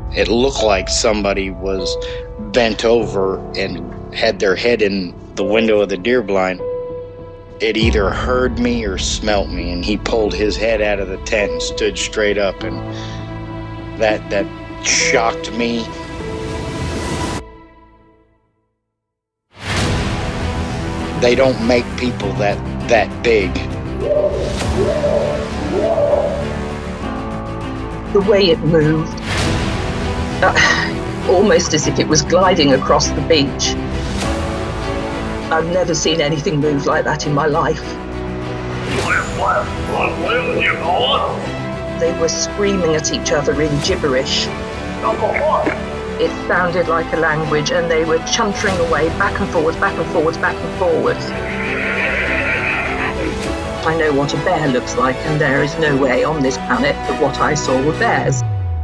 It looked like somebody was bent over and had their head in the window of the deer blind. It either heard me or smelt me, and he pulled his head out of the tent and stood straight up, and that shocked me. They don't make people that big. The way it moved, almost as if it was gliding across the beach. I've never seen anything move like that in my life. They were screaming at each other in gibberish. It sounded like a language, and they were chuntering away back and forwards, back and forwards, back and forwards. I know what a bear looks like, and there is no way on this planet that what I saw were bears.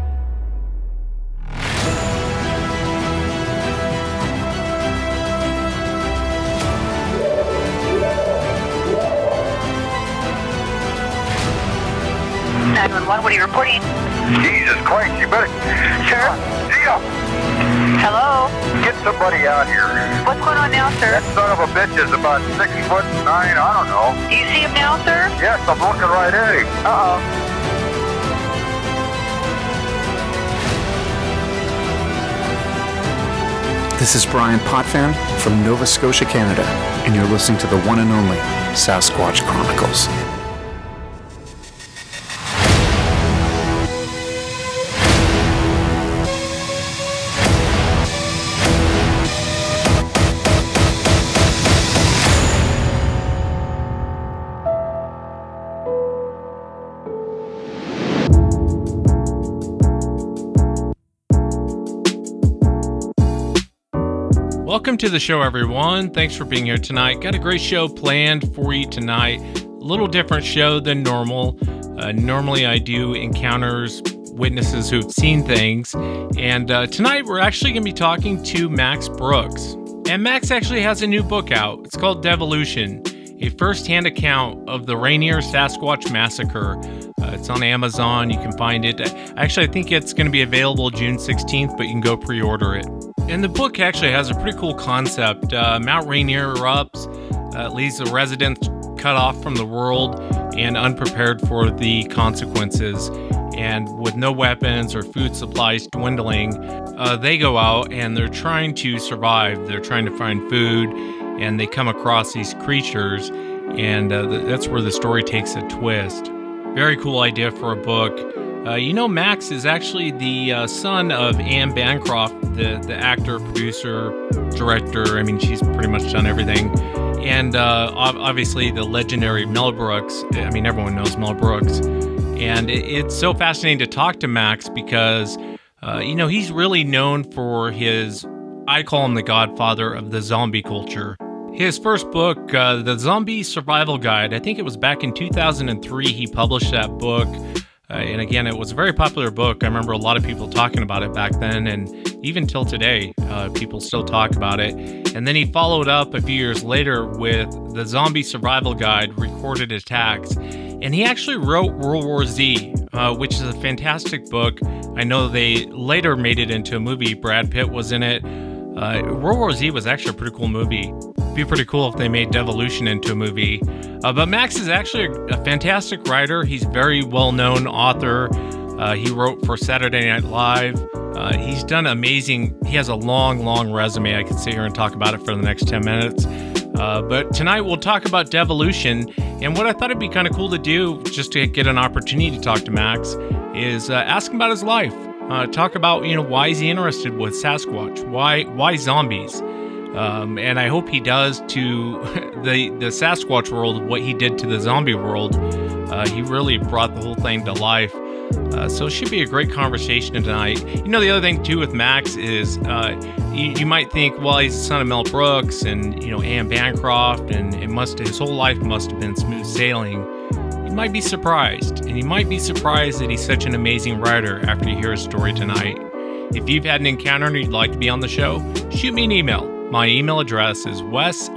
What are you reporting? Jesus Christ, you better... Sir? Gia! Hello? Get somebody out here. What's going on now, sir? That son of a bitch is about 6'9", I don't know. Do you see him now, sir? Yes, I'm looking right at him. Uh-oh. This is Brian Potvin from Nova Scotia, Canada, and you're listening to the one and only Sasquatch Chronicles. Welcome to the show, everyone. Thanks for being here tonight. Got a great show planned for you tonight. A little different show than normal. Normally I do encounters, witnesses who've seen things. And tonight we're actually going to be talking to Max Brooks. And Max actually has a new book out. It's called Devolution, a first-hand account of the Rainier Sasquatch Massacre. It's on Amazon. You can find it. Actually, I think it's going to be available June 16th, but you can go pre-order it. And the book actually has a pretty cool concept. Mount Rainier erupts, leaves the residents cut off from the world and unprepared for the consequences. And with no weapons or food supplies dwindling, they go out and they're trying to survive. They're trying to find food, and they come across these creatures, and that's where the story takes a twist. Very cool idea for a book. Max is actually the son of Anne Bancroft, the actor, producer, director. I mean, she's pretty much done everything. And obviously the legendary Mel Brooks. I mean, everyone knows Mel Brooks. And it's so fascinating to talk to Max because, he's really known for I call him the godfather of the zombie culture. His first book, The Zombie Survival Guide, I think it was back in 2003 he published that book. And again, it was a very popular book. I remember a lot of people talking about it back then, and even till today, people still talk about it. And then he followed up a few years later with The Zombie Survival Guide, Recorded Attacks. And he actually wrote World War Z, which is a fantastic book. I know they later made it into a movie. Brad Pitt was in it. World War Z was actually a pretty cool movie. It'd be pretty cool if they made Devolution into a movie. But Max is actually a fantastic writer. He's a very well-known author. He wrote for Saturday Night Live. He's done amazing. He has a long resume. I could sit here and talk about it for the next 10 minutes. But tonight we'll talk about Devolution. And what I thought it'd be kind of cool to do, just to get an opportunity to talk to Max, is ask him about his life. Talk about, why is he interested with Sasquatch? Why zombies? And I hope he does to the Sasquatch world what he did to the zombie world. He really brought the whole thing to life. So it should be a great conversation tonight. The other thing too with Max is you might think, well, he's the son of Mel Brooks and Anne Bancroft, and his whole life must have been smooth sailing. You might be surprised, and you might be surprised that he's such an amazing writer after you hear his story tonight. If you've had an encounter and you'd like to be on the show, shoot me an email. My email address is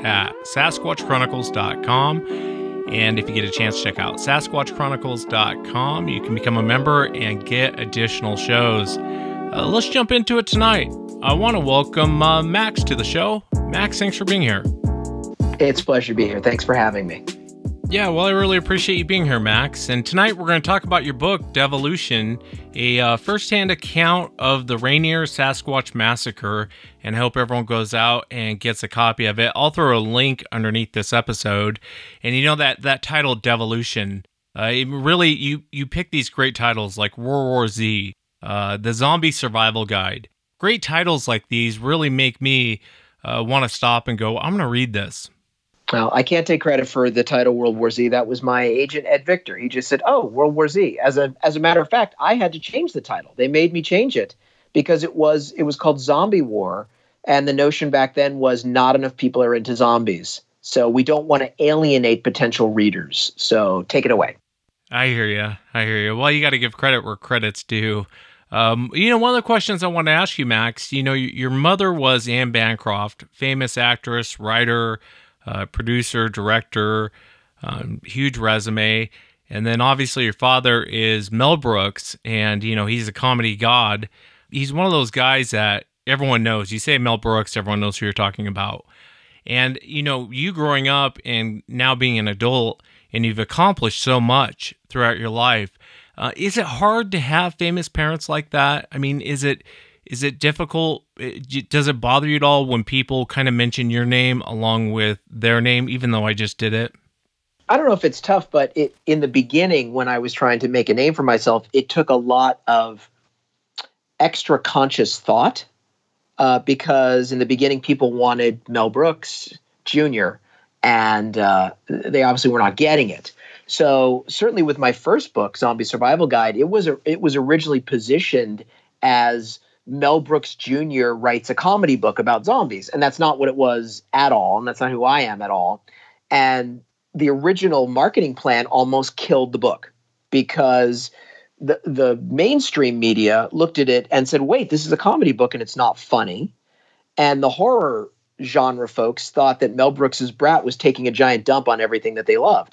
wes@sasquatchchronicles.com. And if you get a chance to check out sasquatchchronicles.com, you can become a member and get additional shows. Let's jump into it tonight. I want to welcome Max to the show. Max, thanks for being here. It's a pleasure to be here. Thanks for having me. Yeah, well, I really appreciate you being here, Max. And tonight we're going to talk about your book, Devolution, a first-hand account of the Rainier Sasquatch Massacre, and I hope everyone goes out and gets a copy of it. I'll throw a link underneath this episode. And you know that title, Devolution, really, you pick these great titles like World War Z, The Zombie Survival Guide. Great titles like these really make me want to stop and go, I'm going to read this. Well, I can't take credit for the title World War Z. That was my agent, Ed Victor. He just said, oh, World War Z. As a matter of fact, I had to change the title. They made me change it because it was called Zombie War. And the notion back then was not enough people are into zombies. So we don't want to alienate potential readers. So take it away. I hear you. Well, you got to give credit where credit's due. One of the questions I want to ask you, Max, your mother was Anne Bancroft, famous actress, writer, producer, director, huge resume. And then obviously your father is Mel Brooks, and, he's a comedy god. He's one of those guys that everyone knows. You say Mel Brooks, everyone knows who you're talking about. And, you growing up and now being an adult, and you've accomplished so much throughout your life. Is it hard to have famous parents like that? I mean, is it difficult? Does it bother you at all when people kind of mention your name along with their name, even though I just did it? I don't know if it's tough, but in the beginning, when I was trying to make a name for myself, it took a lot of extra conscious thought because in the beginning, people wanted Mel Brooks Jr., and they obviously were not getting it. So certainly with my first book, Zombie Survival Guide, it was originally positioned as Mel Brooks Jr. writes a comedy book about zombies. And that's not what it was at all. And that's not who I am at all. And the original marketing plan almost killed the book because the mainstream media looked at it and said, wait, this is a comedy book and it's not funny. And the horror genre folks thought that Mel Brooks's brat was taking a giant dump on everything that they loved.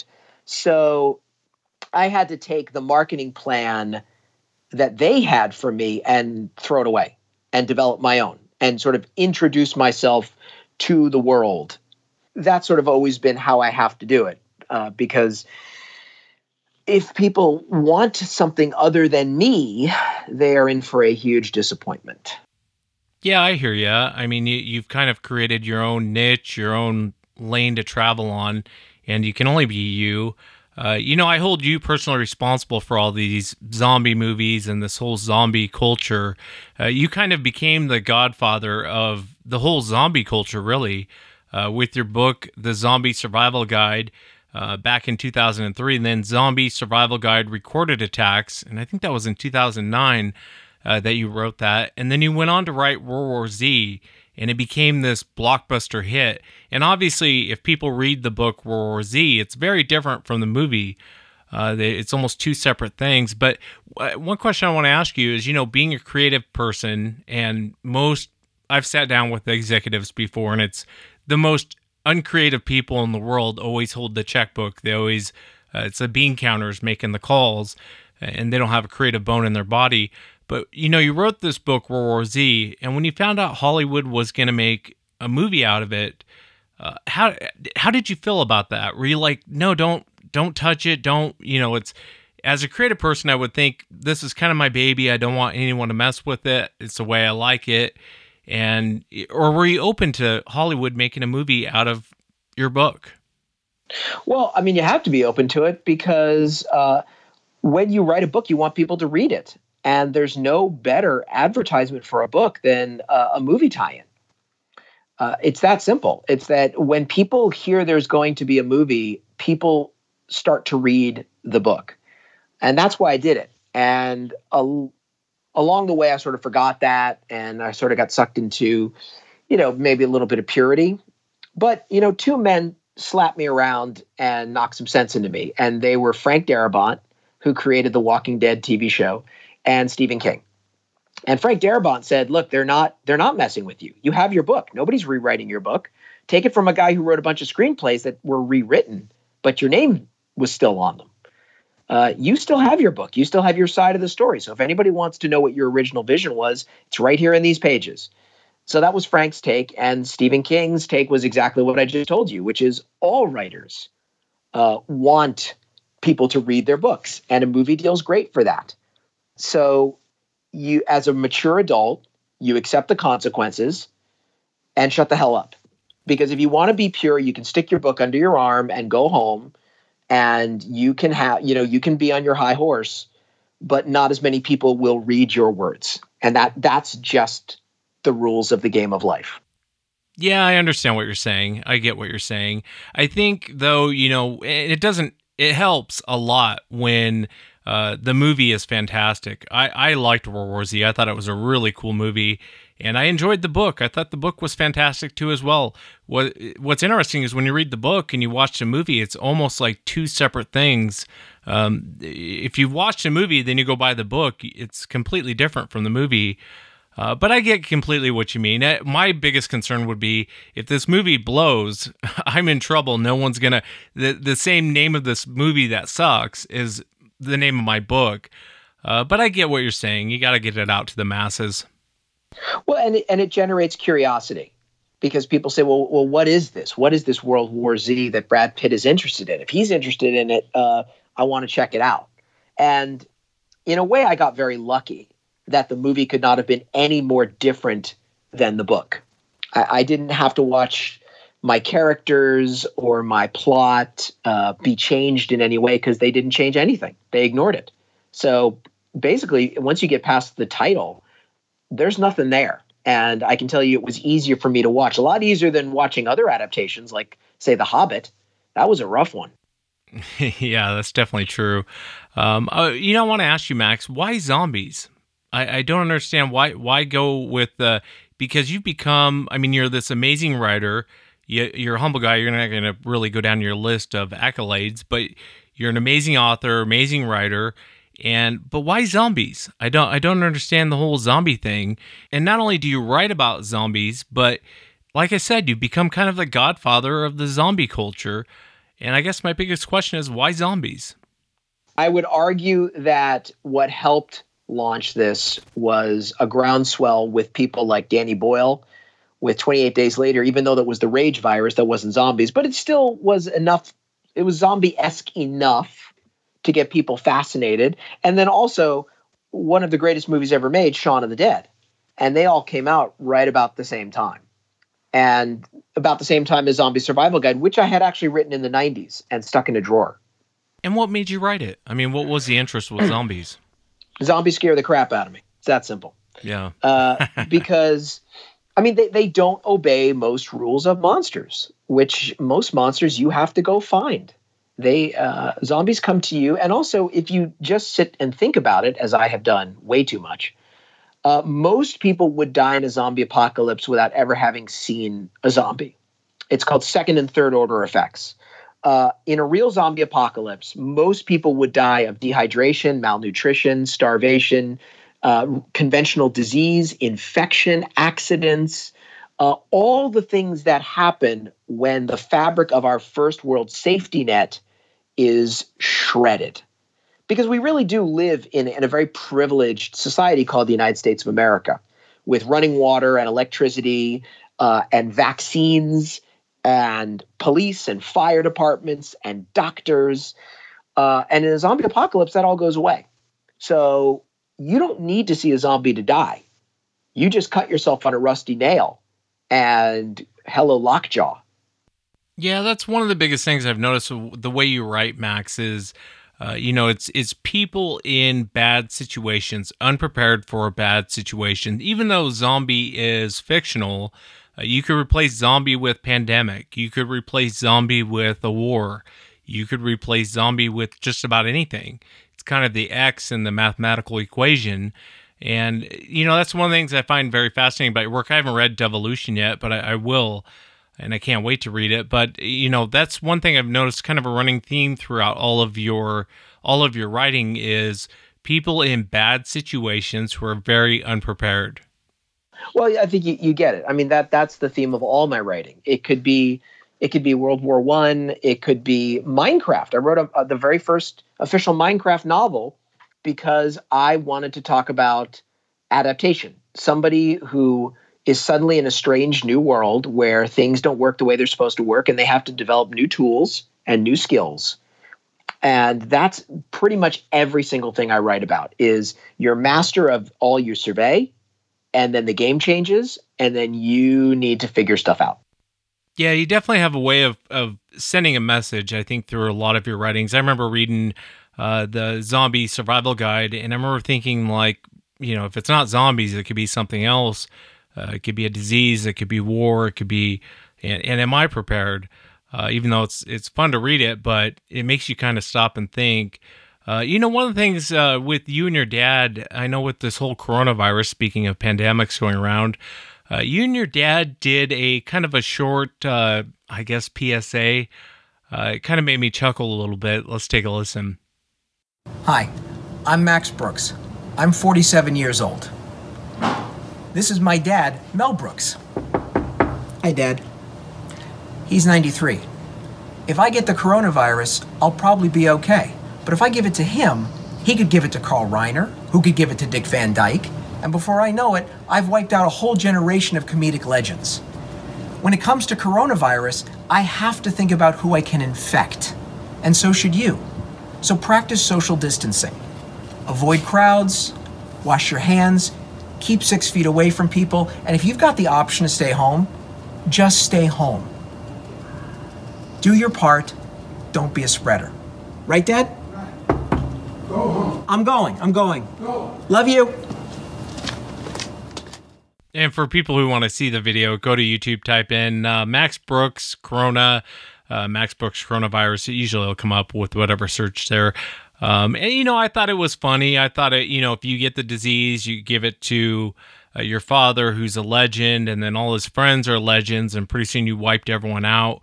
So I had to take the marketing plan that they had for me and throw it away and develop my own and sort of introduce myself to the world. That's sort of always been how I have to do it because if people want something other than me, they are in for a huge disappointment. Yeah, I hear you. I mean, you've kind of created your own niche, your own lane to travel on, and you can only be you. I hold you personally responsible for all these zombie movies and this whole zombie culture. You kind of became the godfather of the whole zombie culture, really, with your book, The Zombie Survival Guide, back in 2003, and then Zombie Survival Guide Recorded Attacks, and I think that was in 2009 that you wrote that. And then you went on to write World War Z, and it became this blockbuster hit. And obviously, if people read the book World War Z, it's very different from the movie. It's almost two separate things. But one question I want to ask you is, being a creative person, and I've sat down with executives before, and it's the most uncreative people in the world always hold the checkbook. They always, it's the bean counters making the calls, and they don't have a creative bone in their body. But, you wrote this book, World War Z, and when you found out Hollywood was going to make a movie out of it, how did you feel about that? Were you like, no, don't touch it. It's, as a creative person, I would think this is kind of my baby. I don't want anyone to mess with it. It's the way I like it. Or were you open to Hollywood making a movie out of your book? Well, I mean, you have to be open to it because when you write a book, you want people to read it. And there's no better advertisement for a book than a movie tie-in. It's that simple. It's that when people hear there's going to be a movie, people start to read the book. And that's why I did it. And along the way, I sort of forgot that. And I sort of got sucked into, maybe a little bit of purity. But, two men slapped me around and knocked some sense into me. And they were Frank Darabont, who created the Walking Dead TV show, and Stephen King. And Frank Darabont said, look, they're not messing with you. You have your book. Nobody's rewriting your book. Take it from a guy who wrote a bunch of screenplays that were rewritten, but your name was still on them. you still have your book. You still have your side of the story. So if anybody wants to know what your original vision was, it's right here in these pages. So that was Frank's take. And Stephen King's take was exactly what I just told you, which is all writers want people to read their books. And a movie deal is great for that. So you, as a mature adult, you accept the consequences and shut the hell up. Because if you want to be pure, you can stick your book under your arm and go home, and you can have, you can be on your high horse, but not as many people will read your words. And that's just the rules of the game of life. Yeah, I understand what you're saying. I get what you're saying. I think, though, it helps a lot when the movie is fantastic. I liked World War Z. I thought it was a really cool movie, and I enjoyed the book. I thought the book was fantastic, too, as well. What's interesting is when you read the book and you watch the movie, it's almost like two separate things. If you watch the movie, then you go buy the book, it's completely different from the movie. But I get completely what you mean. My biggest concern would be if this movie blows, I'm in trouble. No one's going to... The same name of this movie that sucks is the name of my book. But I get what you're saying. You got to get it out to the masses. Well, and it generates curiosity, because people say, well, what is this? What is this World War Z that Brad Pitt is interested in? If he's interested in it, I want to check it out. And in a way, I got very lucky that the movie could not have been any more different than the book. I didn't have to watch my characters or my plot be changed in any way, because they didn't change anything. They ignored it. So basically, once you get past the title, there's nothing there. And I can tell you it was easier for me to watch. A lot easier than watching other adaptations, like, say, The Hobbit. That was a rough one. Yeah, that's definitely true. I want to ask you, Max, why zombies? I don't understand why go with because you've become, you're this amazing writer. You're a humble guy. You're not going to really go down your list of accolades, but you're an amazing author, amazing writer. But why zombies? I don't understand the whole zombie thing. And not only do you write about zombies, but like I said, you've become kind of the godfather of the zombie culture. And I guess my biggest question is, why zombies? I would argue that what helped launch this was a groundswell with people like Danny Boyle with 28 Days Later, even though that was the rage virus, that wasn't zombies, but it still was enough. It was zombie-esque enough to get people fascinated. And then also one of the greatest movies ever made, Shaun of the Dead. And they all came out right about the same time. And about the same time as Zombie Survival Guide, which I had actually written in the 90s and stuck in a drawer. And what made you write it? What was the interest with zombies? Zombies scare the crap out of me. It's that simple. Yeah. Because, they don't obey most rules of monsters, which most monsters you have to go find. Zombies come to you. And also, if you just sit and think about it, as I have done way too much, most people would die in a zombie apocalypse without ever having seen a zombie. It's called second and third order effects. In a real zombie apocalypse, most people would die of dehydration, malnutrition, starvation, conventional disease, infection, accidents, all the things that happen when the fabric of our first world safety net is shredded. Because we really do live in a very privileged society called the United States of America, with running water and electricity and vaccines and police and fire departments and doctors. And in a zombie apocalypse, that all goes away. So you don't need to see a zombie to die. You just cut yourself on a rusty nail and hello, lockjaw. Yeah, that's one of the biggest things I've noticed. The way you write, Max, is, it's people in bad situations, unprepared for a bad situation. Even though zombie is fictional, you could replace zombie with pandemic. You could replace zombie with a war. You could replace zombie with just about anything. It's kind of the X in the mathematical equation. And, that's one of the things I find very fascinating about your work. I haven't read Devolution yet, but I will, and I can't wait to read it. But, that's one thing I've noticed, kind of a running theme throughout all of your writing, is people in bad situations who are very unprepared. Well, I think you get it. That's the theme of all my writing. It could be It could be World War I. It could be Minecraft. I wrote the very first official Minecraft novel because I wanted to talk about adaptation. Somebody who is suddenly in a strange new world where things don't work the way they're supposed to work, and they have to develop new tools and new skills. And that's pretty much every single thing I write about is you're master of all you survey, and then the game changes, and then you need to figure stuff out. Yeah, you definitely have a way of sending a message, I think, through a lot of your writings. I remember reading the Zombie Survival Guide, and I remember thinking, like, if it's not zombies, it could be something else. It could be a disease, it could be war, it could be, and am I prepared? Even though it's fun to read it, but it makes you kind of stop and think. One of the things with you and your dad, I know with this whole coronavirus, speaking of pandemics going around, you and your dad did a kind of a short, PSA. It kind of made me chuckle a little bit. Let's take a listen. Hi, I'm Max Brooks. I'm 47 years old. This is my dad, Mel Brooks. Hi, Dad. He's 93. If I get the coronavirus, I'll probably be okay. But if I give it to him, he could give it to Carl Reiner, who could give it to Dick Van Dyke, and before I know it, I've wiped out a whole generation of comedic legends. When it comes to coronavirus, I have to think about who I can infect, and so should you. So practice social distancing. Avoid crowds, wash your hands, keep 6 feet away from people, and if you've got the option to stay home, just stay home. Do your part, don't be a spreader. Right, Dad? Go home. I'm going. Go. Love you. And for people who want to see the video, go to YouTube, type in Max Brooks Corona, Max Brooks coronavirus. Usually it'll come up with whatever search there. I thought it was funny. I thought if you get the disease, you give it to your father, who's a legend, and then all his friends are legends, and pretty soon you wiped everyone out.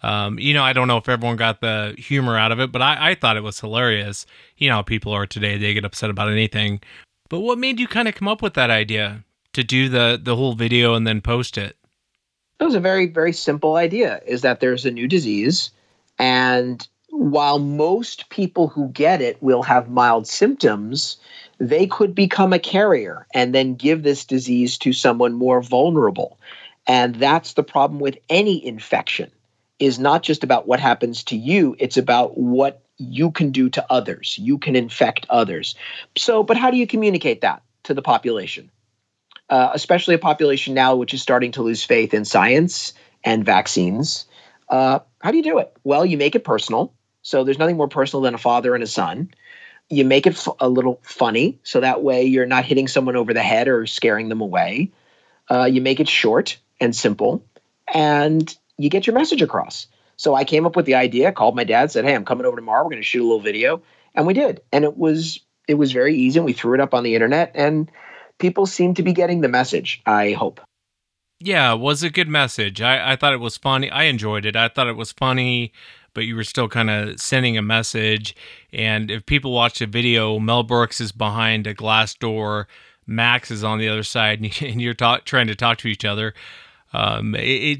I don't know if everyone got the humor out of it, but I thought it was hilarious. You know how people are today. They get upset about anything. But what made you kind of come up with that idea to do the whole video and then post it? It was a very, very simple idea, is that there's a new disease. And while most people who get it will have mild symptoms, they could become a carrier and then give this disease to someone more vulnerable. And that's the problem with any infection. Is not just about what happens to you, it's about what you can do to others. You can infect others. But how do you communicate that to the population? Especially a population now which is starting to lose faith in science and vaccines. How do you do it? Well, you make it personal. So there's nothing more personal than a father and a son. You make it a little funny, so that way you're not hitting someone over the head or scaring them away. You make it short and simple, and you get your message across. So I came up with the idea, called my dad, said, hey, I'm coming over tomorrow. We're going to shoot a little video. And we did. And it was very easy. And we threw it up on the internet, and people seem to be getting the message, I hope. Yeah, it was a good message. I thought it was funny. I enjoyed it. I thought it was funny, but you were still kind of sending a message. And if people watch the video, Mel Brooks is behind a glass door. Max is on the other side, and you're trying to talk to each other. One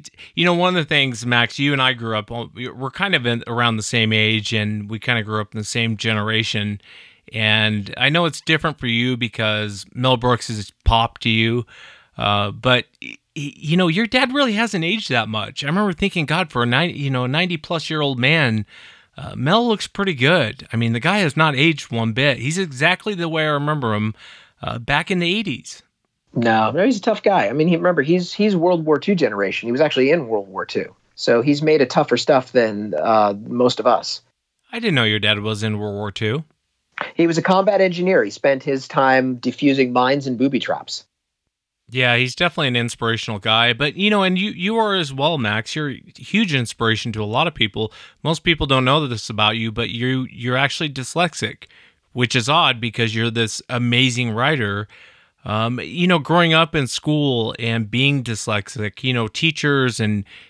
of the things, Max, you and I grew up, we're kind of around the same age, and we kind of grew up in the same generation. And I know it's different for you because Mel Brooks is pop to you. But your dad really hasn't aged that much. I remember thinking, God, for a 90-plus-year-old man, Mel looks pretty good. I mean, the guy has not aged one bit. He's exactly the way I remember him back in the 80s. No, he's a tough guy. I mean, remember, he's World War II generation. He was actually in World War II. So he's made of tougher stuff than most of us. I didn't know your dad was in World War II. He was a combat engineer. He spent his time defusing mines and booby traps. Yeah, he's definitely an inspirational guy. But, and you are as well, Max. You're a huge inspiration to a lot of people. Most people don't know this about you, but you're actually dyslexic, which is odd because you're this amazing writer. Growing up in school and being dyslexic, teachers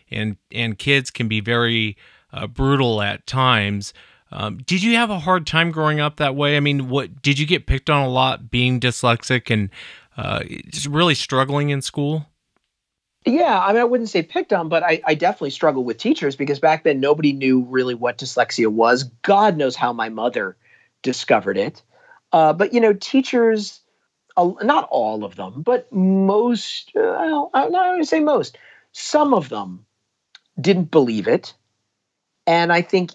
and kids can be very brutal at times. Did you have a hard time growing up that way? I mean, did you get picked on a lot being dyslexic and just really struggling in school? Yeah, I mean, I wouldn't say picked on, but I definitely struggled with teachers because back then nobody knew really what dyslexia was. God knows how my mother discovered it. But, teachers, not all of them, but most, I'm not going to say most, some of them didn't believe it. And I think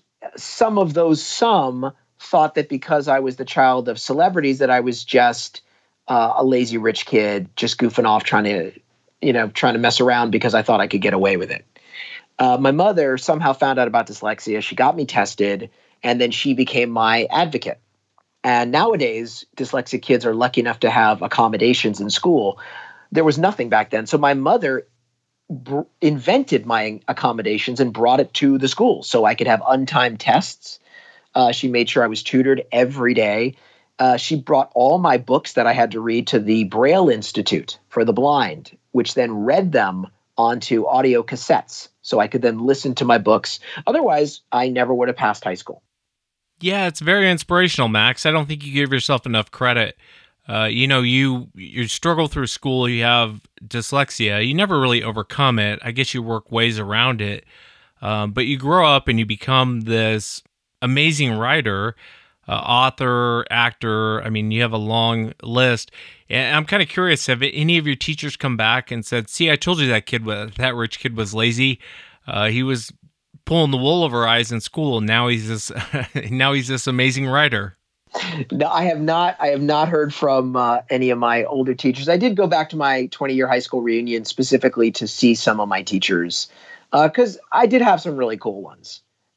some thought that because I was the child of celebrities that I was just a lazy rich kid, just goofing off, trying to mess around because I thought I could get away with it. My mother somehow found out about dyslexia. She got me tested, and then she became my advocate. And nowadays, dyslexic kids are lucky enough to have accommodations in school. There was nothing back then. So my mother invented my accommodations and brought it to the school so I could have untimed tests. She made sure I was tutored every day. She brought all my books that I had to read to the Braille Institute for the Blind, which then read them onto audio cassettes so I could then listen to my books. Otherwise, I never would have passed high school. Yeah, it's very inspirational, Max. I don't think you give yourself enough credit. You struggle through school, you have dyslexia, you never really overcome it. I guess you work ways around it. But you grow up and you become this amazing writer, author, actor. I mean, you have a long list. And I'm kind of curious, have any of your teachers come back and said, see, I told you that rich kid was lazy. He was pulling the wool over our eyes in school. And now he's this amazing writer. No, I have not heard from any of my older teachers. I did go back to my 20-year high school reunion specifically to see some of my teachers because I did have some really cool ones.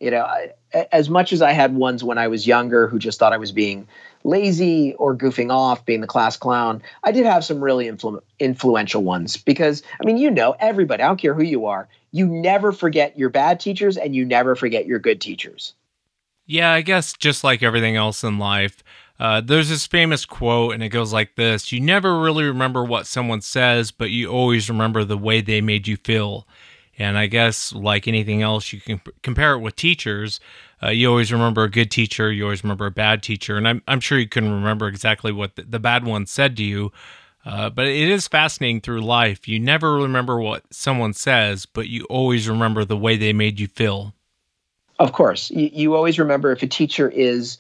As much as I had ones when I was younger who just thought I was being lazy or goofing off, being the class clown, I did have some really influential ones because, everybody, I don't care who you are, you never forget your bad teachers and you never forget your good teachers. Yeah, I guess just like everything else in life, there's this famous quote, and it goes like this: you never really remember what someone says, but you always remember the way they made you feel. And I guess like anything else, you can compare it with teachers. You always remember a good teacher, you always remember a bad teacher, and I'm sure you couldn't remember exactly what the bad one said to you, but it is fascinating through life. You never remember what someone says, but you always remember the way they made you feel. Of course, you always remember if a teacher is,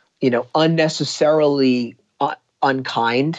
unnecessarily unkind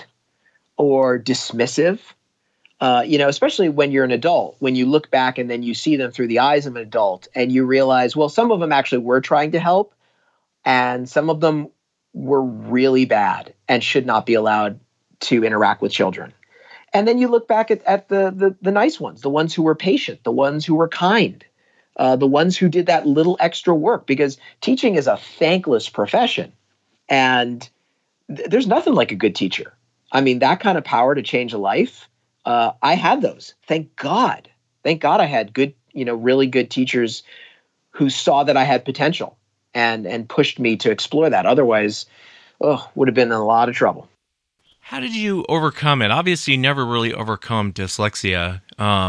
or dismissive, especially when you're an adult, when you look back and then you see them through the eyes of an adult and you realize, well, some of them actually were trying to help and some of them were really bad and should not be allowed to interact with children. And then you look back at the nice ones, the ones who were patient, the ones who were kind. The ones who did that little extra work, because teaching is a thankless profession. And there's nothing like a good teacher. I mean, that kind of power to change a life, I had those. Thank God. Thank God I had good, really good teachers who saw that I had potential and pushed me to explore that. Otherwise, would have been in a lot of trouble. How did you overcome it? Obviously, you never really overcome dyslexia.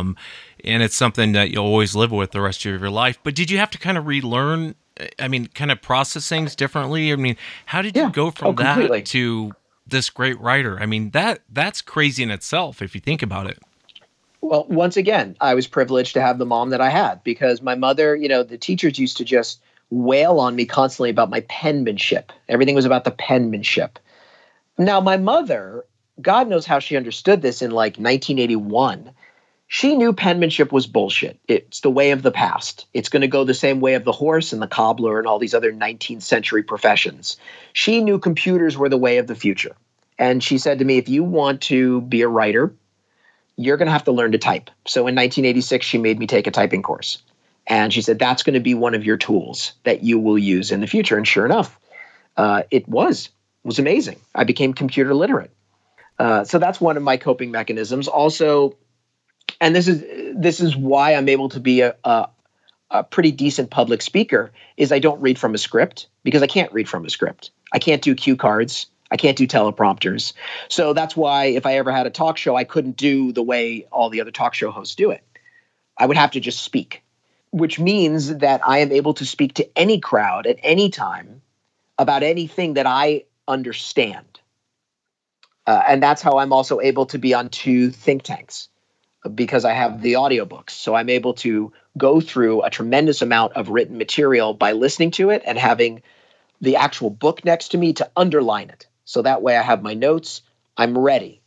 And it's something that you'll always live with the rest of your life. But did you have to kind of relearn, kind of process things differently? How did you go from that to this great writer? That's crazy in itself if you think about it. Well, once again, I was privileged to have the mom that I had because my mother, the teachers used to just wail on me constantly about my penmanship. Everything was about the penmanship. Now, my mother, God knows how she understood this in like 1981. She knew penmanship was bullshit. It's the way of the past. It's going to go the same way of the horse and the cobbler and all these other 19th century professions. She knew computers were the way of the future. And she said to me, if you want to be a writer, you're going to have to learn to type. So in 1986, she made me take a typing course. And she said, that's going to be one of your tools that you will use in the future. And sure enough, it was amazing. I became computer literate. So that's one of my coping mechanisms. Also, and this is why I'm able to be a pretty decent public speaker, is I don't read from a script because I can't read from a script. I can't do cue cards. I can't do teleprompters. So that's why if I ever had a talk show, I couldn't do the way all the other talk show hosts do it. I would have to just speak, which means that I am able to speak to any crowd at any time about anything that I understand. And that's how I'm also able to be on 2 think tanks. because I have the audiobooks. So I'm able to go through a tremendous amount of written material by listening to it and having the actual book next to me to underline it. So that way I have my notes, I'm ready.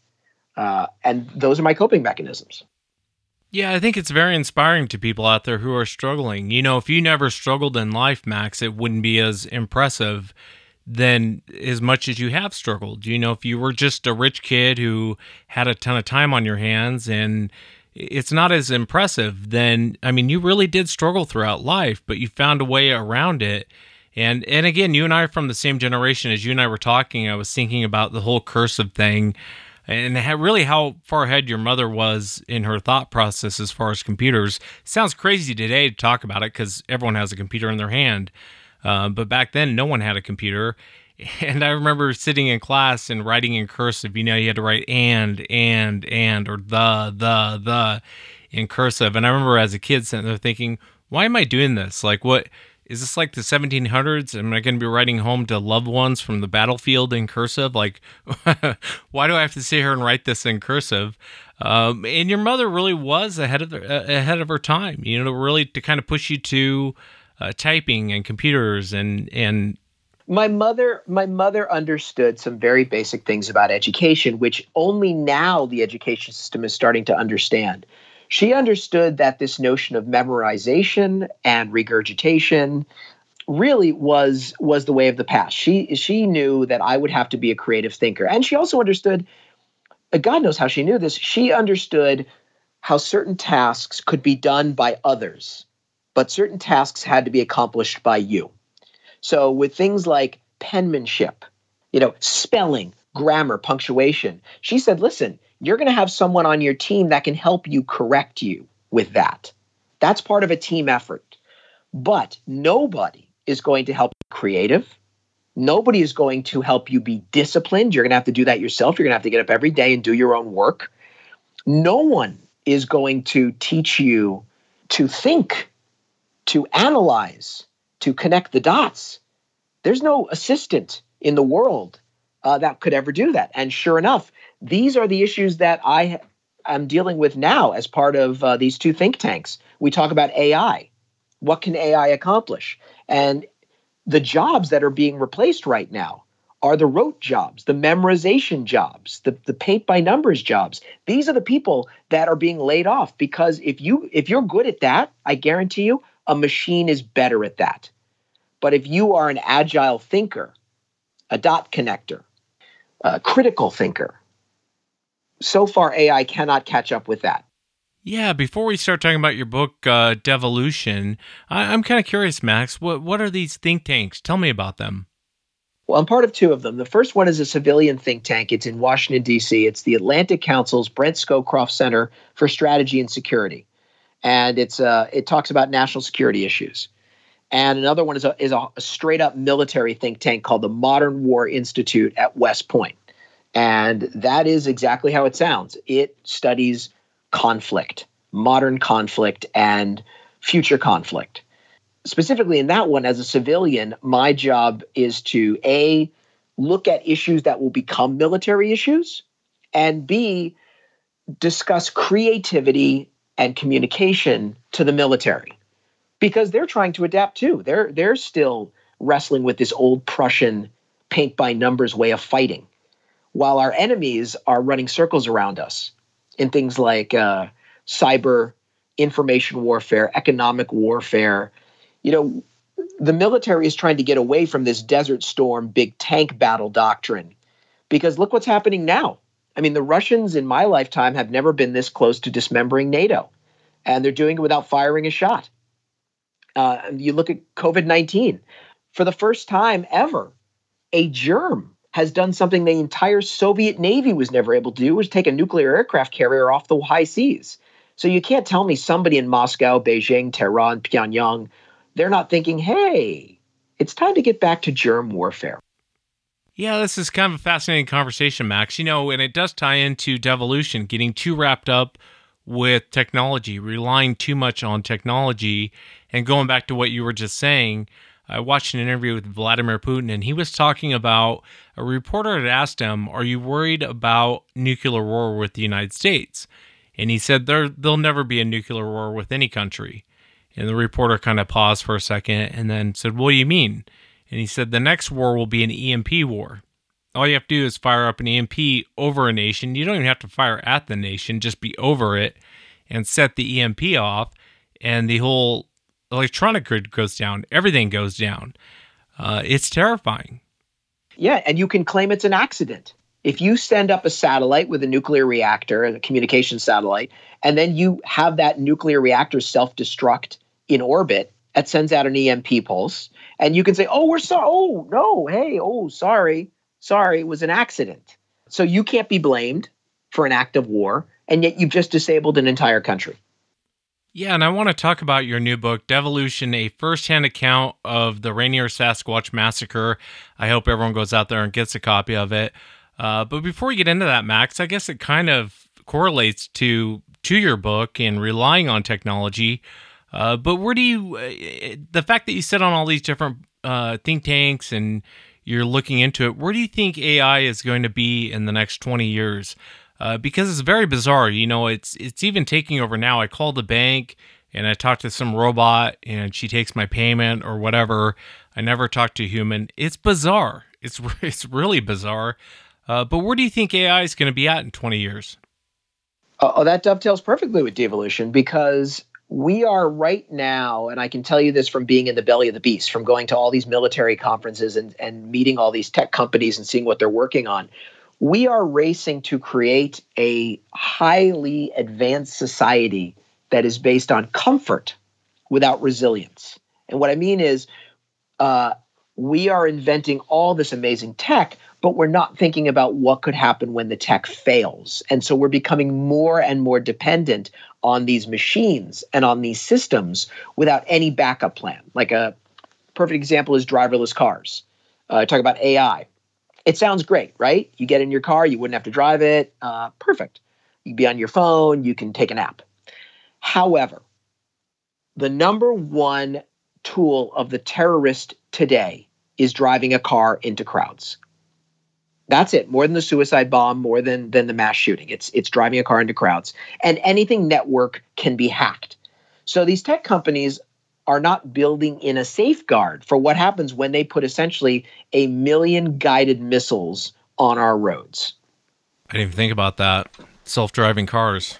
And those are my coping mechanisms. Yeah, I think it's very inspiring to people out there who are struggling. You know, if you never struggled in life, Max, it wouldn't be as impressive than as much as you have struggled. You know, if you were just a rich kid who had a ton of time on your hands and it's not as impressive, then, I mean, you really did struggle throughout life, but you found a way around it. And again, you and I are from the same generation. As you and I were talking, I was thinking about the whole cursive thing and really how far ahead your mother was in her thought process as far as computers. Sounds crazy today to talk about it because everyone has a computer in their hand. But back then, no one had a computer. And I remember sitting in class and writing in cursive. You know, you had to write and, or the in cursive. And I remember as a kid sitting there thinking, why am I doing this? Like, what is this, like the 1700s? Am I going to be writing home to loved ones from the battlefield in cursive? Like, why do I have to sit here and write this in cursive? And your mother really was ahead of her time, you know, really to kind of push you to typing and computers and My mother understood some very basic things about education, which only now the education system is starting to understand. She understood that this notion of memorization and regurgitation really was the way of the past. She knew that I would have to be a creative thinker. And she also understood, God knows how she knew this, she understood how certain tasks could be done by others, but certain tasks had to be accomplished by you. So with things like penmanship, you know, spelling, grammar, punctuation, she said, listen, you're going to have someone on your team that can help you correct you with that. That's part of a team effort. But nobody is going to help you creative. Nobody is going to help you be disciplined. You're going to have to do that yourself. You're going to have to get up every day and do your own work. No one is going to teach you to think, to analyze, to connect the dots. There's no assistant in the world that could ever do that. And sure enough, these are the issues that I am dealing with now as part of these two think tanks. We talk about AI. What can AI accomplish? And the jobs that are being replaced right now are the rote jobs, the memorization jobs, the paint by numbers jobs. These are the people that are being laid off because if you're good at that, I guarantee you, a machine is better at that. But if you are an agile thinker, a dot connector, a critical thinker, so far AI cannot catch up with that. Yeah, before we start talking about your book, Devolution, I'm kind of curious, Max, what are these think tanks? Tell me about them. Well, I'm part of two of them. The first one is a civilian think tank. It's in Washington, D.C. It's the Atlantic Council's Brent Scowcroft Center for Strategy and Security. And it talks about national security issues. And another one is a straight up military think tank called the Modern War Institute at West Point. And that is exactly how it sounds. It studies conflict, modern conflict and future conflict. Specifically in that one, as a civilian, my job is to A, look at issues that will become military issues, and B, discuss creativity and communication to the military. Because they're trying to adapt too. They're still wrestling with this old Prussian paint by numbers way of fighting, while our enemies are running circles around us in things like cyber, information warfare, economic warfare. You know, the military is trying to get away from this Desert Storm big tank battle doctrine, because look what's happening now. I mean, the Russians in my lifetime have never been this close to dismembering NATO, and they're doing it without firing a shot. You look at COVID-19. For the first time ever, a germ has done something the entire Soviet Navy was never able to do, was take a nuclear aircraft carrier off the high seas. So you can't tell me somebody in Moscow, Beijing, Tehran, Pyongyang, they're not thinking, hey, it's time to get back to germ warfare. Yeah, this is kind of a fascinating conversation, Max. You know, and it does tie into devolution, getting too wrapped up with technology, relying too much on technology. And going back to what you were just saying, I watched an interview with Vladimir Putin, and he was talking about a reporter had asked him, are you worried about nuclear war with the United States? And he said there'll never be a nuclear war with any country. And the reporter kind of paused for a second and then said, "What do you mean?" And he said, "The next war will be an EMP war. All you have to do is fire up an EMP over a nation. You don't even have to fire at the nation, just be over it and set the EMP off. And the whole electronic grid goes down. Everything goes down. It's terrifying." Yeah, and you can claim it's an accident. If you send up a satellite with a nuclear reactor, a communication satellite, and then you have that nuclear reactor self-destruct in orbit, it sends out an EMP pulse, and you can say, "Oh, we're sorry. Oh, no. Hey, oh, sorry. Sorry, it was an accident." So you can't be blamed for an act of war, and yet you've just disabled an entire country. Yeah, and I want to talk about your new book, Devolution, a first-hand account of the Rainier Sasquatch Massacre. I hope everyone goes out there and gets a copy of it. But before we get into that, Max, I guess it kind of correlates to your book and relying on technology. But where do you, the fact that you sit on all these different think tanks and you're looking into it, where do you think AI is going to be in the next 20 years? Because it's very bizarre. You know, it's even taking over now. I call the bank and I talk to some robot and she takes my payment or whatever. I never talk to a human. It's bizarre. It's really bizarre. But where do you think AI is going to be at in 20 years? Oh, that dovetails perfectly with devolution, because we are right now, and I can tell you this from being in the belly of the beast, from going to all these military conferences and meeting all these tech companies and seeing what they're working on. We are racing to create a highly advanced society that is based on comfort without resilience. And what I mean is we are inventing all this amazing tech, but we're not thinking about what could happen when the tech fails. And so we're becoming more and more dependent on these machines and on these systems without any backup plan. Like a perfect example is driverless cars. Talk about AI. It sounds great, right? You get in your car, you wouldn't have to drive it. Perfect. You'd be on your phone, you can take a nap. However, the number one tool of the terrorist today is driving a car into crowds. That's it. More than the suicide bomb, more than the mass shooting. It's driving a car into crowds. And anything network can be hacked. So these tech companies are not building in a safeguard for what happens when they put essentially 1 million guided missiles on our roads. I didn't even think about that. Self-driving cars.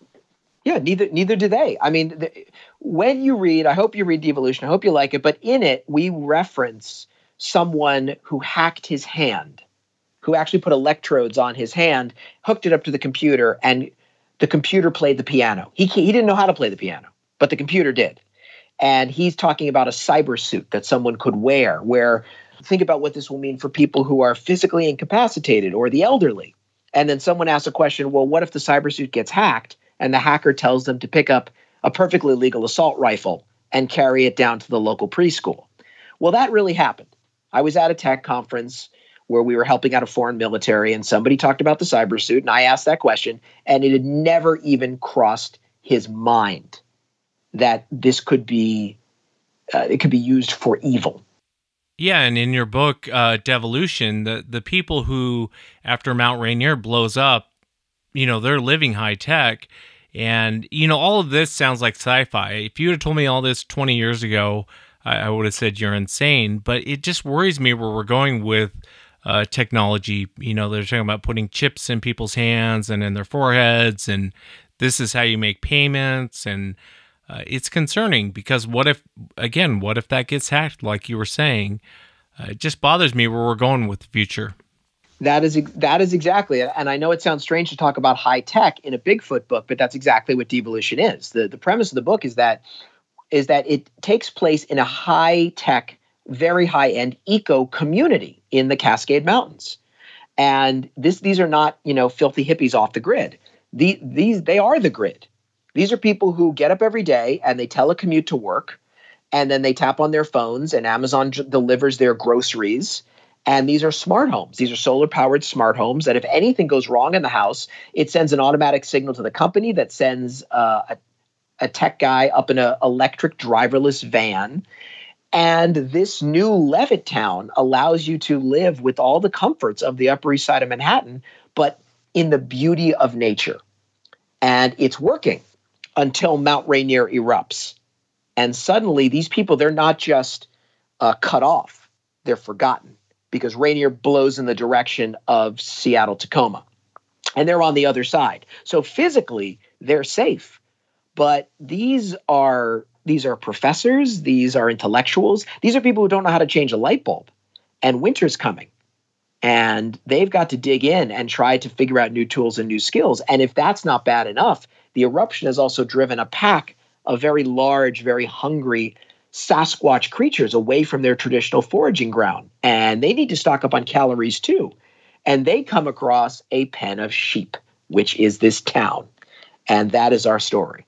Yeah, neither do they. I mean, when you read, I hope you read Devolution, I hope you like it, but in it, we reference someone who hacked his hand, who actually put electrodes on his hand, hooked it up to the computer, and the computer played the piano. He didn't know how to play the piano, but the computer did. And he's talking about a cyber suit that someone could wear, where think about what this will mean for people who are physically incapacitated or the elderly. And then someone asks a question, well, what if the cyber suit gets hacked and the hacker tells them to pick up a perfectly legal assault rifle and carry it down to the local preschool? Well, that really happened. I was at a tech conference where we were helping out a foreign military, and somebody talked about the cyber suit, and I asked that question, and it had never even crossed his mind that this could be it could be used for evil. Yeah, and in your book, Devolution, the people who, after Mount Rainier blows up, you know, they're living high tech, and you know, all of this sounds like sci-fi. If you had told me all this 20 years ago, I would have said you're insane. But it just worries me where we're going with technology. You know, they're talking about putting chips in people's hands and in their foreheads, and this is how you make payments. And it's concerning because what if that gets hacked, like you were saying? It just bothers me where we're going with the future. That is exactly it. And I know it sounds strange to talk about high tech in a Bigfoot book, but that's exactly what devolution is. The premise of the book is that it takes place in a high tech, very high end eco community in the Cascade Mountains. And these are not, you know, filthy hippies off the grid. They are the grid. These are people who get up every day and they telecommute to work, and then they tap on their phones and Amazon delivers their groceries. And these are smart homes. These are solar-powered smart homes that if anything goes wrong in the house, it sends an automatic signal to the company that sends a tech guy up in an electric driverless van. And this new Levittown allows you to live with all the comforts of the Upper East Side of Manhattan, but in the beauty of nature. And it's working until Mount Rainier erupts. And suddenly these people, they're not just cut off, they're forgotten because Rainier blows in the direction of Seattle, Tacoma. And they're on the other side. So physically, they're safe. But these are professors, these are intellectuals, these are people who don't know how to change a light bulb. And winter's coming. And they've got to dig in and try to figure out new tools and new skills. And if that's not bad enough, the eruption has also driven a pack of very large, very hungry Sasquatch creatures away from their traditional foraging ground. And they need to stock up on calories too. And they come across a pen of sheep, which is this town. And that is our story.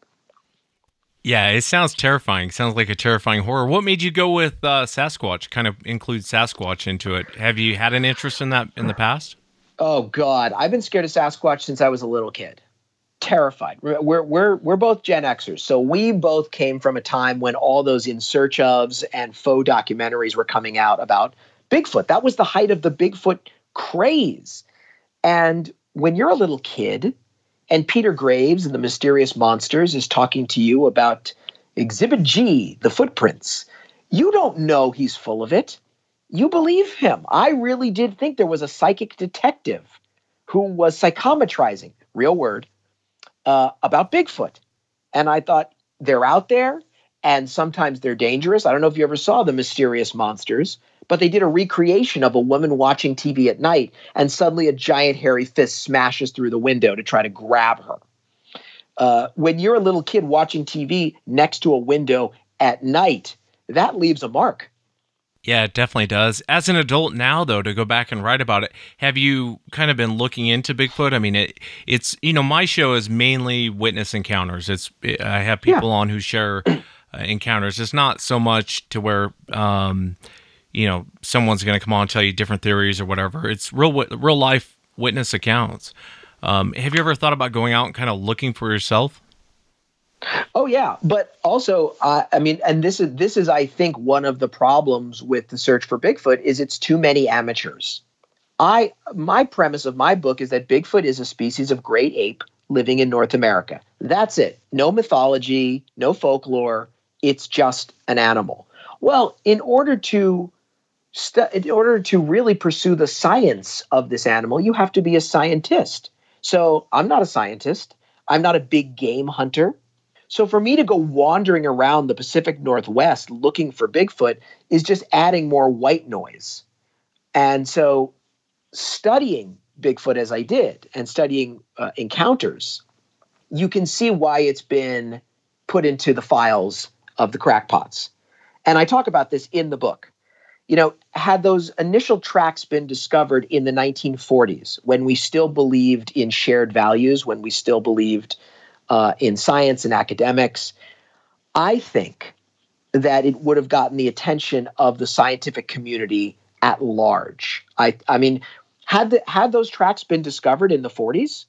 Yeah, it sounds terrifying. Sounds like a terrifying horror. What made you go with Sasquatch? Kind of include Sasquatch into it. Have you had an interest in that in the past? Oh God, I've been scared of Sasquatch since I was a little kid. Terrified. We're both Gen Xers, so we both came from a time when all those In Search Ofs and faux documentaries were coming out about Bigfoot. That was the height of the Bigfoot craze. And when you're a little kid, and Peter Graves and the Mysterious Monsters is talking to you about Exhibit G, the footprints. You don't know he's full of it. You believe him. I really did think there was a psychic detective who was psychometrizing, real word, about Bigfoot. And I thought, they're out there, and sometimes they're dangerous. I don't know if you ever saw the Mysterious Monsters, but they did a recreation of a woman watching TV at night, and suddenly a giant hairy fist smashes through the window to try to grab her. When you're a little kid watching TV next to a window at night, that leaves a mark. Yeah, it definitely does. As an adult now, though, to go back and write about it, have you kind of been looking into Bigfoot? I mean, it's my show is mainly witness encounters. I have people on who share encounters. It's not so much to where someone's going to come on and tell you different theories or whatever. It's real life witness accounts. Have you ever thought about going out and kind of looking for yourself? Oh yeah, but also, and this is, I think, one of the problems with the search for Bigfoot is it's too many amateurs. My premise of my book is that Bigfoot is a species of great ape living in North America. That's it. No mythology, no folklore. It's just an animal. Well, in order to really pursue the science of this animal, you have to be a scientist. So I'm not a scientist. I'm not a big game hunter. So for me to go wandering around the Pacific Northwest looking for Bigfoot is just adding more white noise. And so studying Bigfoot as I did and studying encounters, you can see why it's been put into the files of the crackpots. And I talk about this in the book. Had those initial tracks been discovered in the 1940s, when we still believed in shared values, when we still believed in science and academics, I think that it would have gotten the attention of the scientific community at large. I mean, had those tracks been discovered in the 40s,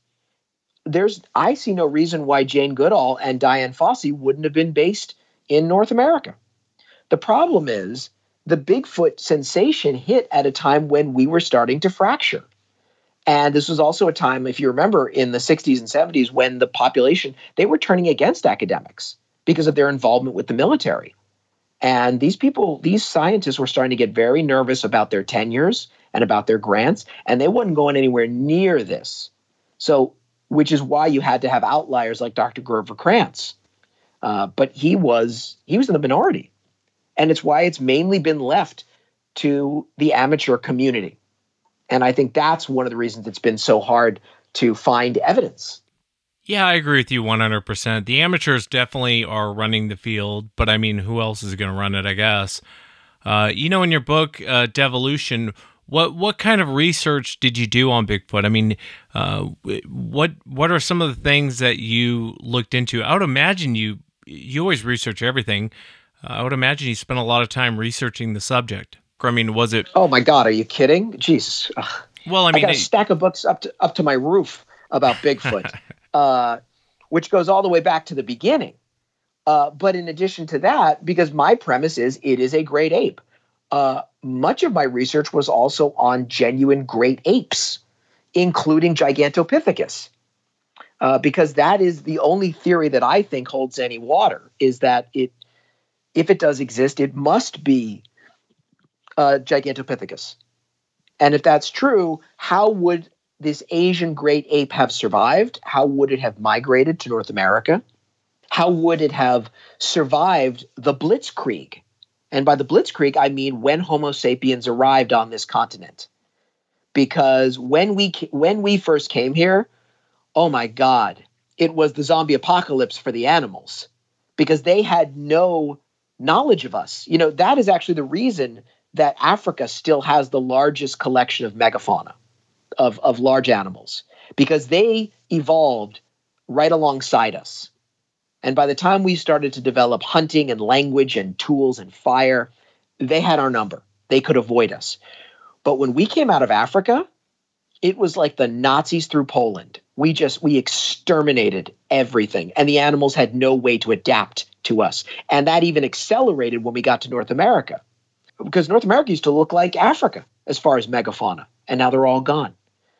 I see no reason why Jane Goodall and Dian Fossey wouldn't have been based in North America. The problem is the Bigfoot sensation hit at a time when we were starting to fracture. And this was also a time, if you remember, in the 60s and 70s when the population, they were turning against academics because of their involvement with the military. And these scientists were starting to get very nervous about their tenures and about their grants, and they wasn't going anywhere near this. So, which is why you had to have outliers like Dr. Grover Krantz. But he was in the minority. And it's why it's mainly been left to the amateur community. And I think that's one of the reasons it's been so hard to find evidence. Yeah, I agree with you 100%. The amateurs definitely are running the field, but I mean, who else is going to run it, I guess? In your book, Devolution, what kind of research did you do on Bigfoot? I mean, what are some of the things that you looked into? I would imagine you always research everything. I would imagine you spent a lot of time researching the subject. I mean, was it? Oh my God, are you kidding? Jesus. Well, I mean, I got a stack of books up to my roof about Bigfoot, which goes all the way back to the beginning. But in addition to that, because my premise is it is a great ape, much of my research was also on genuine great apes, including Gigantopithecus. because that is the only theory that I think holds any water, is that if it does exist, it must be Gigantopithecus. And if that's true, how would this Asian great ape have survived? How would it have migrated to North America? How would it have survived the Blitzkrieg? And by the Blitzkrieg, I mean when Homo sapiens arrived on this continent. Because when we first came here, oh my God, it was the zombie apocalypse for the animals, because they had no knowledge of us. You know, that is actually the reason that Africa still has the largest collection of megafauna, of large animals, because they evolved right alongside us. And by the time we started to develop hunting and language and tools and fire, they had our number. They could avoid us. But when we came out of Africa, it was like the Nazis through Poland. We exterminated everything, and the animals had no way to adapt to us. And that even accelerated when we got to North America, because North America used to look like Africa as far as megafauna, and now they're all gone.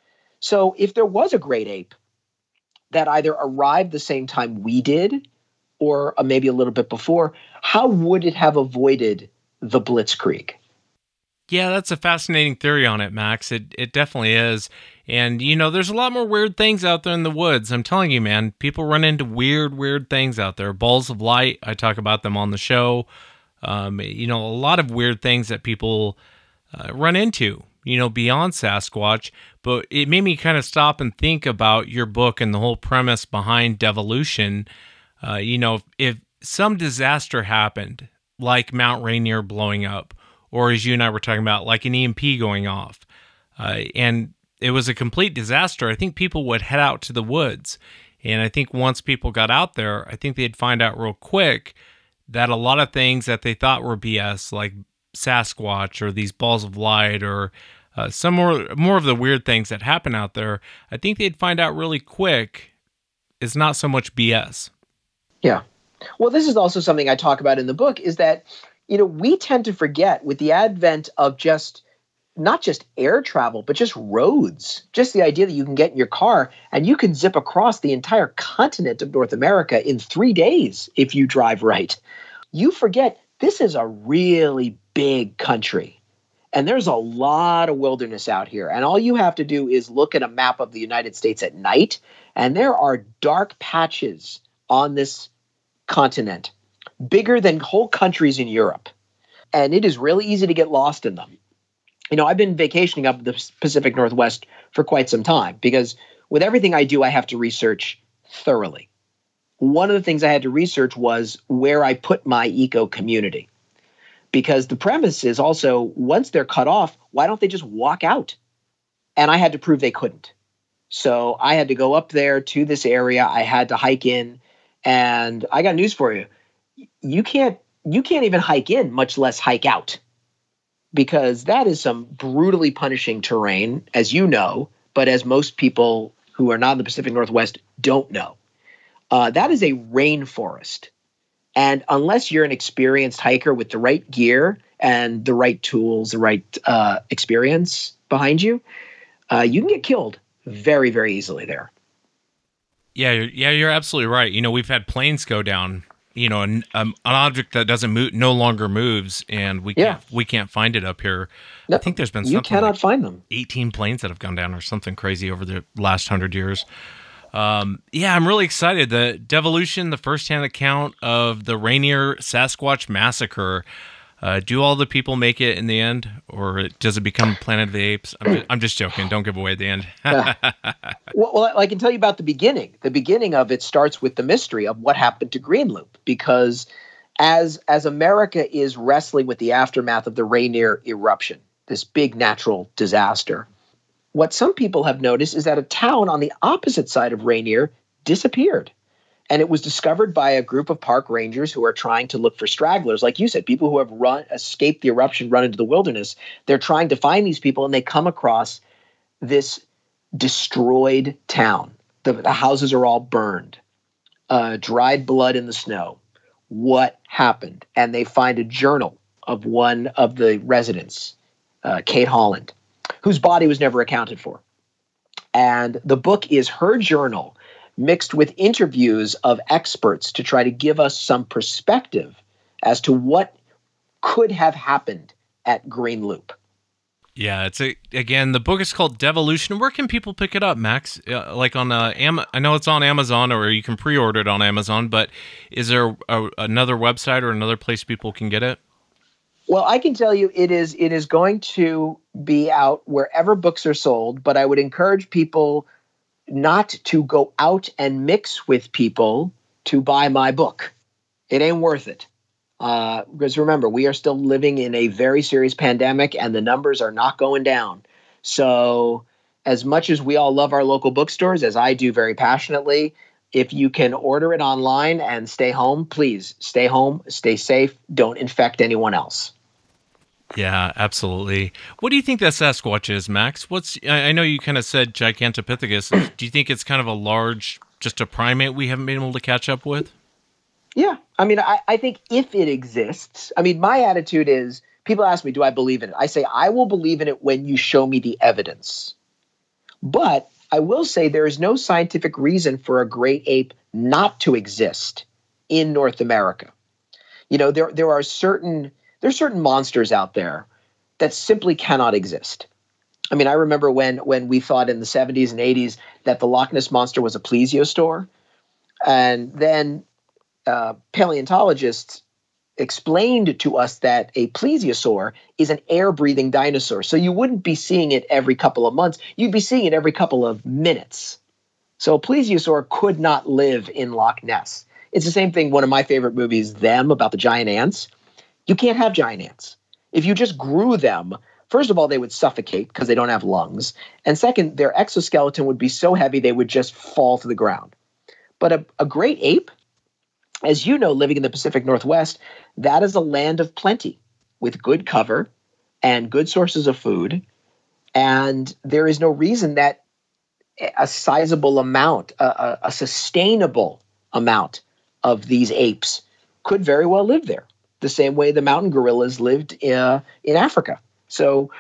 So if there was a great ape that either arrived the same time we did, or maybe a little bit before, how would it have avoided the Blitzkrieg? Yeah, that's a fascinating theory on it, Max. It definitely is. And, you know, there's a lot more weird things out there in the woods. I'm telling you, man, people run into weird things out there. Balls of light, I talk about them on the show. You know, a lot of weird things that people run into, you know, beyond Sasquatch. But it made me kind of stop and think about your book and the whole premise behind devolution. You know, if some disaster happened, like Mount Rainier blowing up, or as you and I were talking about, like an EMP going off, and it was a complete disaster, I think people would head out to the woods. And I think once people got out there, I think they'd find out real quick that a lot of things that they thought were BS, like Sasquatch or these balls of light or some more of the weird things that happen out there, I think they'd find out really quick is not so much BS. Yeah. Well, this is also something I talk about in the book, is that, you know, we tend to forget with the advent of not just air travel, but just roads, just the idea that you can get in your car and you can zip across the entire continent of North America in 3 days if you drive right. You forget this is a really big country, and there's a lot of wilderness out here. And all you have to do is look at a map of the United States at night, and there are dark patches on this continent, bigger than whole countries in Europe. And it is really easy to get lost in them. You know, I've been vacationing up the Pacific Northwest for quite some time, because with everything I do, I have to research thoroughly. One of the things I had to research was where I put my eco community, because the premise is also, once they're cut off, why don't they just walk out? And I had to prove they couldn't. So I had to go up there to this area. I had to hike in, and I got news for you. You can't even hike in, much less hike out, because that is some brutally punishing terrain, as you know, but as most people who are not in the Pacific Northwest don't know. That is a rainforest. And unless you're an experienced hiker with the right gear and the right tools, the right experience behind you, you can get killed very, very easily there. Yeah, you're absolutely right. You know, we've had planes go down. You know, an object that doesn't move no longer moves, and we can't find it up here. No, I think there's been you cannot find them. 18 planes that have gone down, or something crazy over the last 100 years. Yeah, I'm really excited. The devolution, the firsthand account of the Rainier Sasquatch massacre. Do all the people make it in the end, or does it become Planet of the Apes? I'm just joking. Don't give away the end. Well, I can tell you about the beginning. The beginning of it starts with the mystery of what happened to Greenloop, because as America is wrestling with the aftermath of the Rainier eruption, this big natural disaster, what some people have noticed is that a town on the opposite side of Rainier disappeared. And it was discovered by a group of park rangers who are trying to look for stragglers. Like you said, people who have escaped the eruption, run into the wilderness. They're trying to find these people, and they come across this destroyed town. The houses are all burned, dried blood in the snow. What happened? And they find a journal of one of the residents, Kate Holland, whose body was never accounted for. And the book is her journal mixed with interviews of experts to try to give us some perspective as to what could have happened at Green Loop. Yeah, again, the book is called Devolution. Where can people pick it up, Max? Like on I know it's on Amazon, or you can pre-order it on Amazon, but is there another website or another place people can get it? Well, I can tell you it is going to be out wherever books are sold, but I would encourage people not to go out and mix with people to buy my book. It ain't worth it. Because remember, we are still living in a very serious pandemic and the numbers are not going down. So as much as we all love our local bookstores, as I do very passionately, if you can order it online and stay home, please stay home, stay safe, don't infect anyone else. Yeah, absolutely. What do you think that Sasquatch is, Max? I know you kind of said Gigantopithecus. Do you think it's kind of a large, just a primate we haven't been able to catch up with? Yeah. I mean, I think if it exists, I mean, my attitude is, people ask me, do I believe in it? I say, I will believe in it when you show me the evidence. But I will say there is no scientific reason for a great ape not to exist in North America. You know, there are certain monsters out there that simply cannot exist. I mean, I remember when we thought in the 70s and 80s that the Loch Ness Monster was a plesiosaur. And then paleontologists explained to us that a plesiosaur is an air-breathing dinosaur. So you wouldn't be seeing it every couple of months. You'd be seeing it every couple of minutes. So a plesiosaur could not live in Loch Ness. It's the same thing, one of my favorite movies, Them, about the giant ants. You can't have giant ants. If you just grew them, first of all, they would suffocate because they don't have lungs. And second, their exoskeleton would be so heavy they would just fall to the ground. But a great ape, as you know, living in the Pacific Northwest, that is a land of plenty with good cover and good sources of food. And there is no reason that a sizable amount, a sustainable amount of these apes could very well live there, the same way the mountain gorillas lived in Africa. So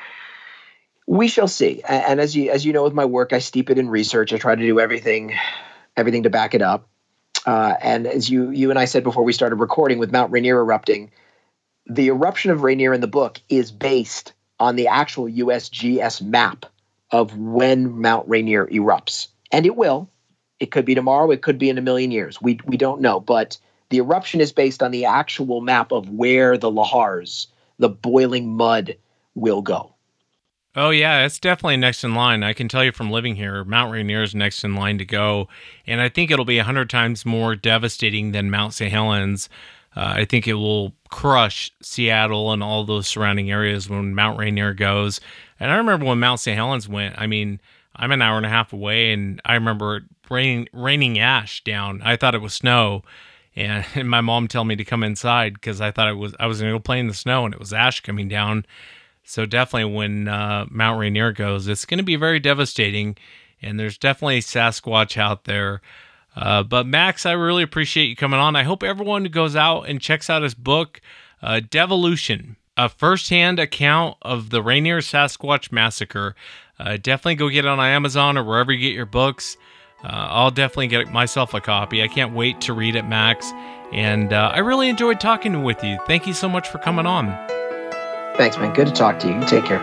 we shall see. And as you know, with my work, I steep it in research. I try to do everything to back it up. And as you and I said before we started recording, with Mount Rainier erupting, the eruption of Rainier in the book is based on the actual USGS map of when Mount Rainier erupts. And it will. It could be tomorrow. It could be in a million years. We don't know. But the eruption is based on the actual map of where the lahars, the boiling mud, will go. Oh, yeah, it's definitely next in line. I can tell you from living here, Mount Rainier is next in line to go. And I think it'll be 100 times more devastating than Mount St. Helens. I think it will crush Seattle and all those surrounding areas when Mount Rainier goes. And I remember when Mount St. Helens went, I mean, I'm an hour and a half away, and I remember it raining ash down. I thought it was snow. And my mom told me to come inside because I thought I was going to go play in the snow, and it was ash coming down. So definitely when Mount Rainier goes, it's going to be very devastating, and there's definitely Sasquatch out there. But Max, I really appreciate you coming on. I hope everyone goes out and checks out his book, Devolution, a first-hand account of the Rainier Sasquatch Massacre. Definitely go get it on Amazon or wherever you get your books. I'll definitely get myself a copy. I can't wait to read it, Max. And I really enjoyed talking with you. Thank you so much for coming on. Thanks, man. Good to talk to you. You take care.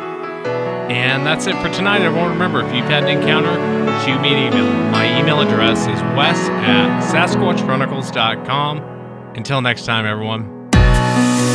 And that's it for tonight. Everyone, remember, if you've had an encounter, shoot me an email. My email address is wes@sasquatchchronicles.com. Until next time, everyone.